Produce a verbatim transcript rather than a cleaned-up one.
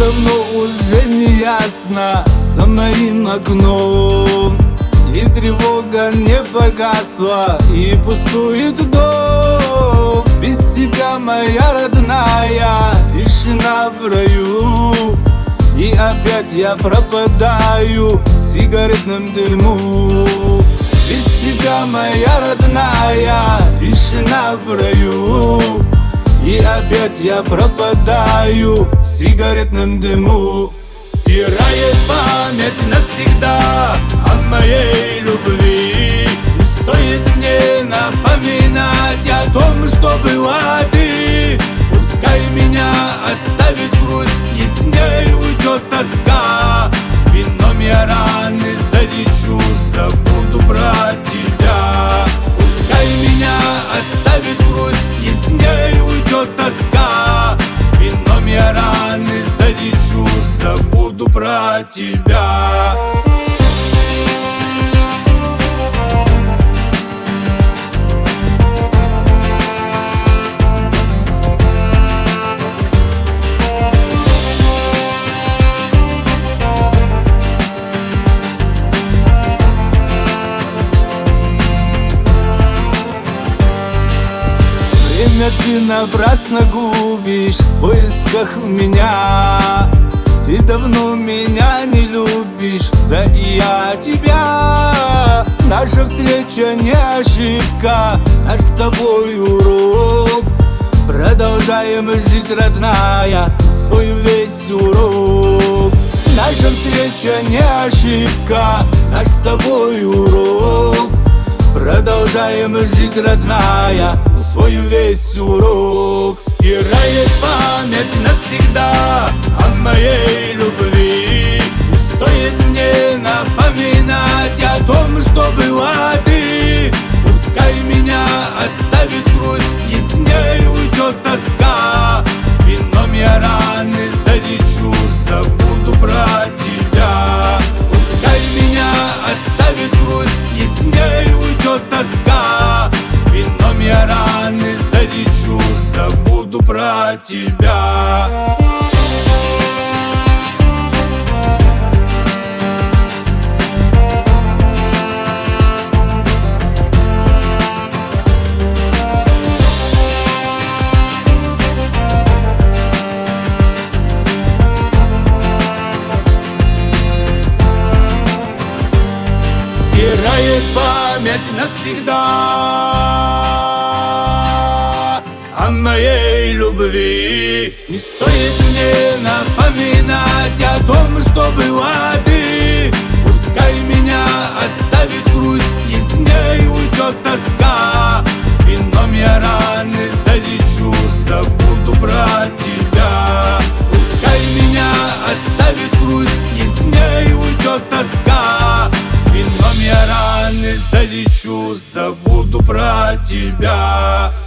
давно уже не ясно за моим окном, и тревога не погасла, и пустует дом. Без тебя, моя родная, тишина в раю, и опять я пропадаю в сигаретном дыму. Без тебя, моя родная, тишина в раю, и опять я пропадаю в сигаретном дыму. Стирает память навсегда о моей любви. Не стоит мне напоминать о том, что была ты. Пускай меня оставит грусть, и с ней уйдет тоска. Вином я раны залечу, забуду про тебя. Пускай меня оставит грусть, и с ней уйдет тоска. Вином я раны залечу, забуду про тебя. Время ты напрасно губишь в поисках меня. Ты давно меня не любишь, да и я тебя. Наша встреча не ошибка, наш с тобой урок. Продолжаем жить, родная, свой весь урок. Наша встреча не ошибка, наш с тобой урок. Продолжаем жить, родная, свой весь урок. Стирает память навсегда о моей любви. Не стоит мне напоминать о том, что была ты. Пускай меня оставит грусть, и с ней уйдет тоска. Вином я раны залечу, забуду про тебя. Пускай меня оставит грусть, и с ней уйдет тоска. Вином я раны залечу, забуду про тебя. Стирает память навсегда о моей любви. Не стоит мне напоминать о том, что была ты. Пускай меня оставит грусть, и с ней уйдет тоска. Вином я раны залечу, забуду про тебя. Пускай меня оставит грусть, и с ней уйдет тоска. Вином я раны залечу, забуду про тебя.